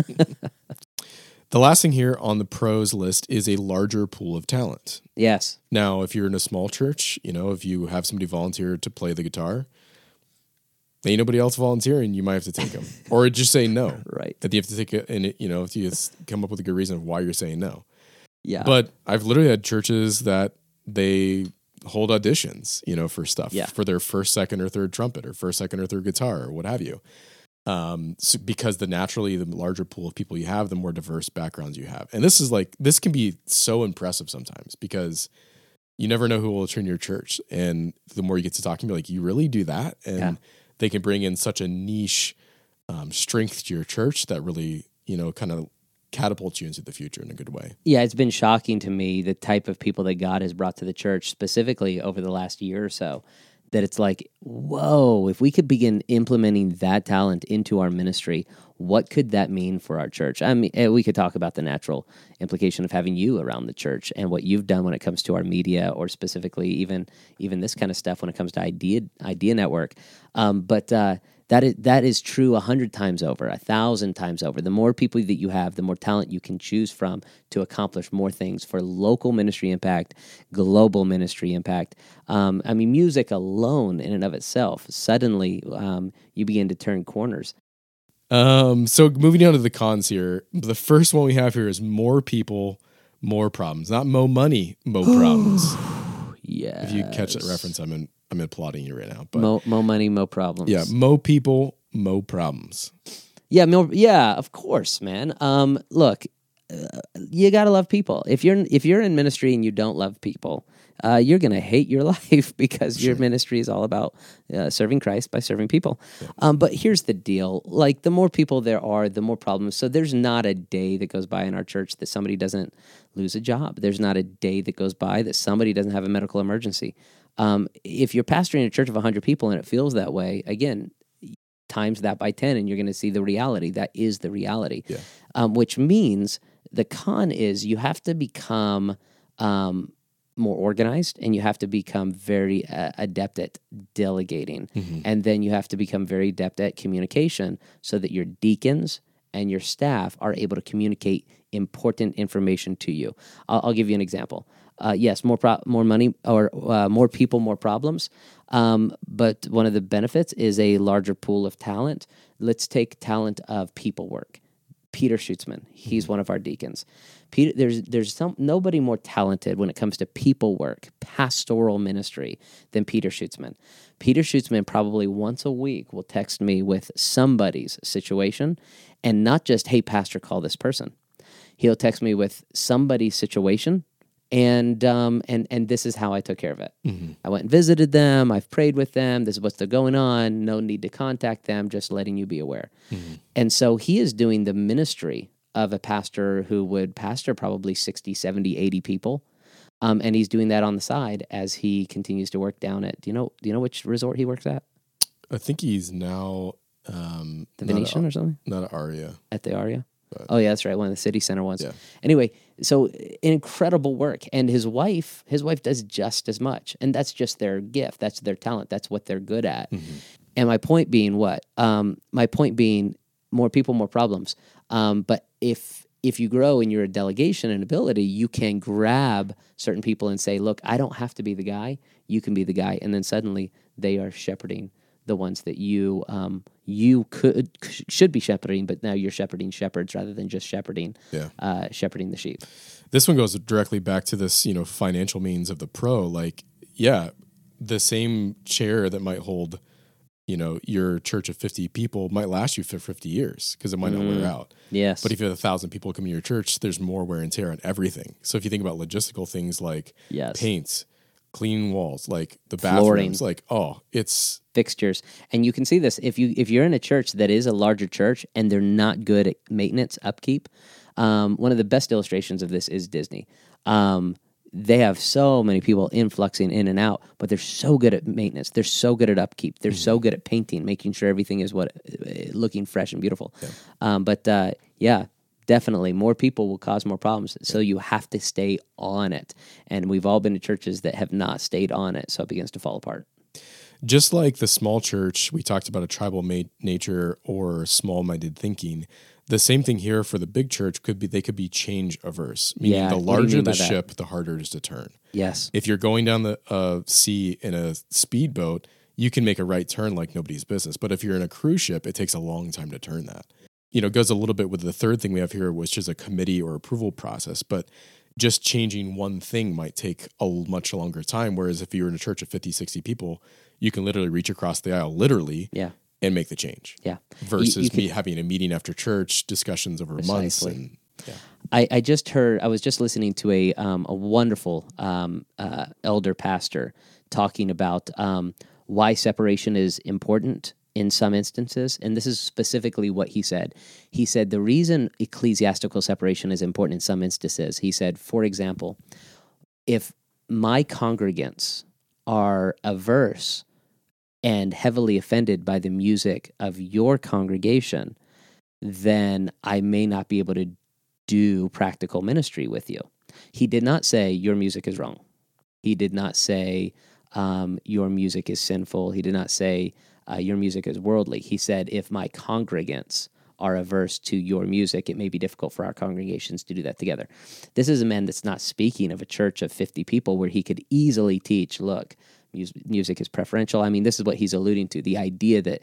The last thing here on the pros list is a larger pool of talent. Yes. Now, if you're in a small church, if you have somebody volunteer to play the guitar, ain't nobody else volunteering, you might have to take them. Or just say no. Right. That you have to take it, and if you come up with a good reason of why you're saying no. Yeah. But I've literally had churches that they hold auditions, for stuff, Yeah. for their first, second, or third trumpet, or first, second, or third guitar, or what have you. So because the larger pool of people you have, the more diverse backgrounds you have. And this can be so impressive sometimes, because you never know who will attend your church. And the more you get to talk, you're like, you really do that? And they can bring in such a niche strength to your church that really, kind of catapults you into the future in a good way. Yeah, it's been shocking to me, the type of people that God has brought to the church, specifically over the last year or so, that it's like, whoa, if we could begin implementing that talent into our ministry, what could that mean for our church? I mean, we could talk about the natural implication of having you around the church and what you've done when it comes to our media, or specifically even this kind of stuff when it comes to Idea Network. But that is true 100 times over, 1,000 times over. The more people that you have, the more talent you can choose from to accomplish more things for local ministry impact, global ministry impact. Music alone in and of itself, suddenly you begin to turn corners. So moving on to the cons here, the first one we have here is more people, more problems. Not mo money, mo problems. Yeah. If you catch that reference, I'm applauding you right now. But mo money, mo problems. Yeah, mo people, mo problems. Yeah, of course, man. Look, you gotta love people. If you're in ministry and you don't love people, you're gonna hate your life, because your ministry is all about serving Christ by serving people. Yeah. But here's the deal: like, the more people there are, the more problems. So there's not a day that goes by in our church that somebody doesn't lose a job. There's not a day that goes by that somebody doesn't have a medical emergency. If you're pastoring a church of 100 people and it feels that way, again, times that by 10, and you're going to see the reality. That is the reality. Yeah. Which means the con is you have to become more organized, and you have to become very adept at delegating. Mm-hmm. And then you have to become very adept at communication, so that your deacons and your staff are able to communicate important information to you. I'll give you an example. Yes, more money, or more people, more problems. But one of the benefits is a larger pool of talent. Let's take talent of people work. Peter Schutzman, he's one of our deacons. Peter, there's nobody more talented when it comes to people work, pastoral ministry, than Peter Schutzman. Peter Schutzman probably once a week will text me with somebody's situation, and not just, hey, pastor, call this person. He'll text me with somebody's situation, and this is how I took care of it. Mm-hmm. I went and visited them. I've prayed with them. This is what's going on. No need to contact them. Just letting you be aware. Mm-hmm. And so he is doing the ministry of a pastor who would pastor probably 60, 70, 80 people. And he's doing that on the side as he continues to work down at, do you know which resort he works at? I think he's now the Venetian or something? Not at Aria. At the Aria? Oh, yeah, that's right. One of the city center ones. Yeah. Anyway, so incredible work. And his wife does just as much. And that's just their gift. That's their talent. That's what they're good at. Mm-hmm. And my point being what? My point being more people, more problems. But if you grow in your delegation and ability, you can grab certain people and say, look, I don't have to be the guy. You can be the guy. And then suddenly they are shepherding the ones that you should be shepherding, but now you're shepherding shepherds rather than just shepherding the sheep. This one goes directly back to this, financial means of the pro. Like, yeah, the same chair that might hold, your church of 50 people might last you for 50 years because it might not wear out. Yes. But if you have 1,000 people coming to your church, there's more wear and tear on everything. So if you think about logistical things like paints, clean walls, like the bathrooms, flooring, it's fixtures. And you can see this if you're in a church that is a larger church and they're not good at maintenance, upkeep. One of the best illustrations of this is Disney. They have so many people influxing in and out, but they're so good at maintenance. They're so good at upkeep. They're so good at painting, making sure everything is looking fresh and beautiful. Yeah. Definitely, more people will cause more problems. So you have to stay on it. And we've all been to churches that have not stayed on it, so it begins to fall apart. Just like the small church, we talked about a tribal nature or small-minded thinking. The same thing here for the big church they could be change averse. Meaning the larger the ship, the harder it is to turn. Yes. If you're going down the sea in a speedboat, you can make a right turn like nobody's business. But if you're in a cruise ship, it takes a long time to turn that. It goes a little bit with the third thing we have here, which is a committee or approval process. But just changing one thing might take a much longer time. Whereas if you're in a church of 50, 60 people, you can literally reach across the aisle, and make the change. Yeah. Versus me having a meeting after church, discussions over months. And I was just listening to a wonderful elder pastor talking about why separation is important in some instances, and this is specifically what he said. He said the reason ecclesiastical separation is important in some instances, he said, for example, if my congregants are averse and heavily offended by the music of your congregation, then I may not be able to do practical ministry with you. He did not say your music is wrong. He did not say your music is sinful. He did not say your music is worldly. He said, if my congregants are averse to your music, it may be difficult for our congregations to do that together. This is a man that's not speaking of a church of 50 people where he could easily teach, look, music is preferential. I mean, this is what he's alluding to, the idea that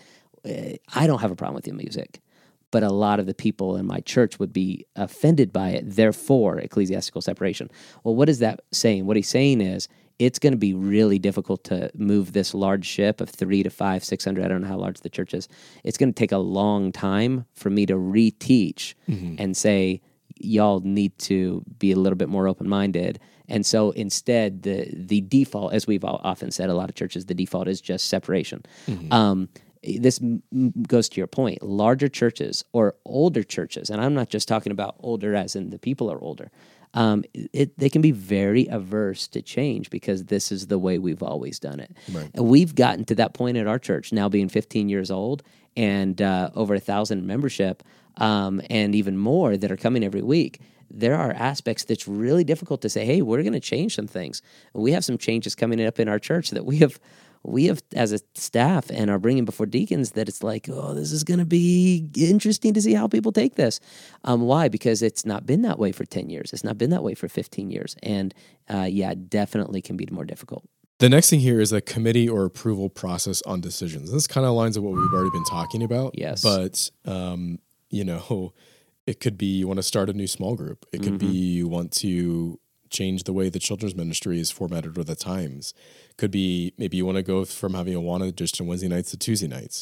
I don't have a problem with your music, but a lot of the people in my church would be offended by it, therefore ecclesiastical separation. Well, what is that saying? What he's saying is, it's going to be really difficult to move this large ship of 300 to 500, 600. I don't know how large the church is. It's going to take a long time for me to reteach and say, y'all need to be a little bit more open-minded. And so instead, the default, as we've often said, a lot of churches, the default is just separation. This goes to your point. Larger churches or older churches, and I'm not just talking about older as in the people are older, they can be very averse to change because this is the way we've always done it. Right. And we've gotten to that point at our church, now being 15 years old and over 1,000 membership and even more that are coming every week. There are aspects that's really difficult to say, hey, we're going to change some things. We have some changes coming up in our church that we have as a staff and are bringing before deacons that it's like, oh, this is going to be interesting to see how people take this. Why? Because it's not been that way for 10 years. It's not been that way for 15 years. And definitely can be more difficult. The next thing here is a committee or approval process on decisions. This kind of aligns with what we've already been talking about. Yes. But, it could be you want to start a new small group. It could be you want to change the way the children's ministry is formatted with the times. Could be maybe you want to go from having Awana just on Wednesday nights to Tuesday nights.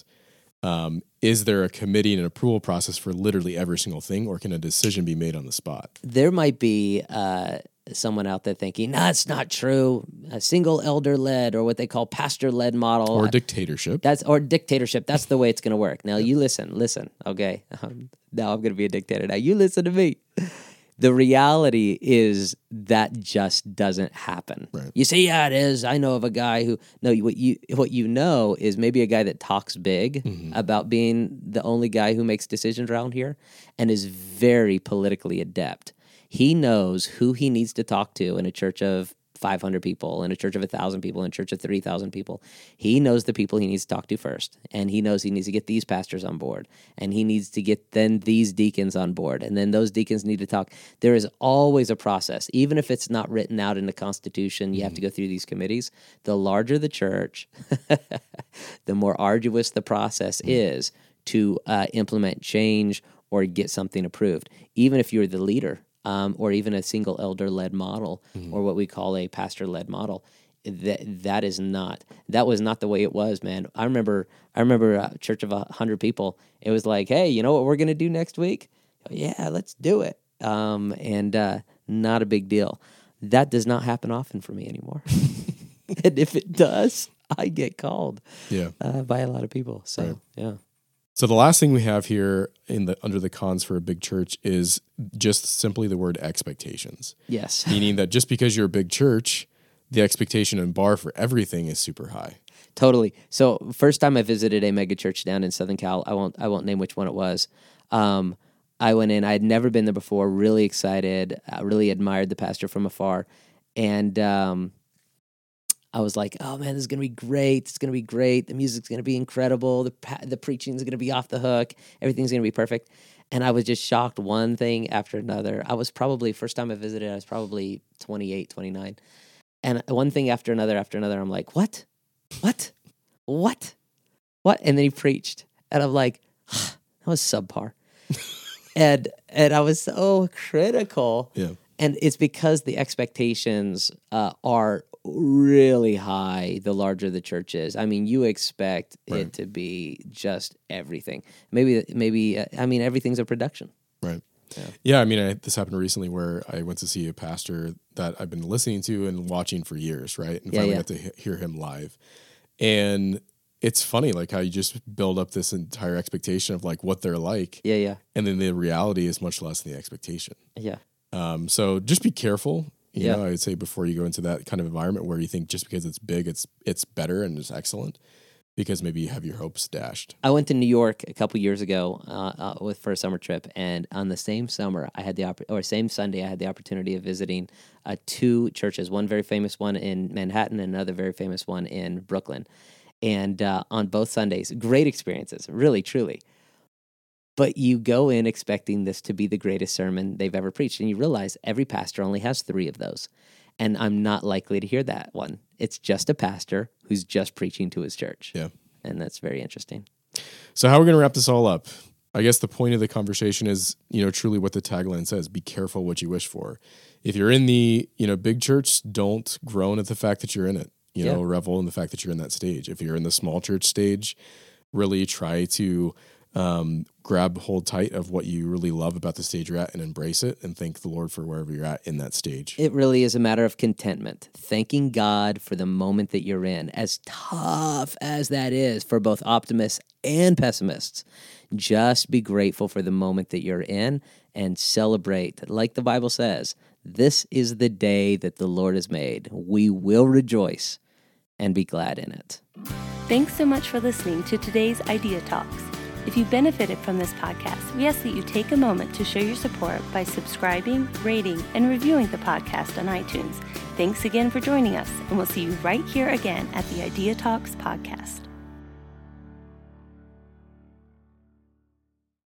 Is there a committee and an approval process for literally every single thing, or can a decision be made on the spot? There might be someone out there thinking, no, it's not true. A single elder-led or what they call pastor-led model. Or dictatorship. That's the way it's going to work. Now, you listen, okay? Now I'm going to be a dictator. Now, you listen to me. The reality is that just doesn't happen. Right. You say, yeah, it is. I know of a guy who... No, what you know is maybe a guy that talks big about being the only guy who makes decisions around here and is very politically adept. He knows who he needs to talk to in a church of 500 people, in a church of 1,000 people, in a church of 3,000 people. He knows the people he needs to talk to first, and he knows he needs to get these pastors on board, and he needs to get then these deacons on board, and then those deacons need to talk. There is always a process. Even if it's not written out in the Constitution, you have to go through these committees. The larger the church, the more arduous the process is to implement change or get something approved. Even if you're the leader, or even a single elder-led model, or what we call a pastor-led model, that was not the way it was, man. I remember a church of 100 people. It was like, hey, you know what we're going to do next week? Yeah, let's do it. And not a big deal. That does not happen often for me anymore. And if it does, I get called by a lot of people. So, right. Yeah. So the last thing we have here under the cons for a big church is just simply the word expectations. Yes. Meaning that just because you're a big church, the expectation and bar for everything is super high. Totally. So first time I visited a mega church down in Southern Cal, I won't name which one it was. I went in. I had never been there before. Really excited. I really admired the pastor from afar, and I was like, oh, man, this is going to be great. It's going to be great. The music's going to be incredible. The preaching is going to be off the hook. Everything's going to be perfect. And I was just shocked one thing after another. First time I visited, I was probably 28, 29. And one thing after another, I'm like, what? And then he preached. And I'm like, that was subpar. and I was so critical. Yeah. And it's because the expectations are really high the larger the church is. I mean, you expect it to be just everything. Maybe everything's a production. Right. Yeah, I mean, this happened recently where I went to see a pastor that I've been listening to and watching for years, right? And finally got to hear him live. And it's funny, like how you just build up this entire expectation of like what they're like. Yeah. And then the reality is much less than the expectation. Yeah. So just be careful. You know, I would say before you go into that kind of environment where you think just because it's big, it's better and it's excellent, because maybe you have your hopes dashed. I went to New York a couple years ago for a summer trip, and on the same summer, same Sunday, I had the opportunity of visiting 2 churches. One very famous one in Manhattan, and another very famous one in Brooklyn. And on both Sundays, great experiences, really, truly. But you go in expecting this to be the greatest sermon they've ever preached, and you realize every pastor only has 3 of those. And I'm not likely to hear that one. It's just a pastor who's just preaching to his church. Yeah. And that's very interesting. So how are we going to wrap this all up? I guess the point of the conversation is, truly what the tagline says: be careful what you wish for. If you're in the, big church, don't groan at the fact that you're in it. Revel in the fact that you're in that stage. If you're in the small church stage, really try to grab hold tight of what you really love about the stage you're at and embrace it, and thank the Lord for wherever you're at in that stage. It really is a matter of contentment, thanking God for the moment that you're in, as tough as that is for both optimists and pessimists. Just be grateful for the moment that you're in and celebrate. Like the Bible says, this is the day that the Lord has made. We will rejoice and be glad in it. Thanks so much for listening to today's Idea Talks. If you benefited from this podcast, we ask that you take a moment to show your support by subscribing, rating, and reviewing the podcast on iTunes. Thanks again for joining us, and we'll see you right here again at the Idea Talks podcast.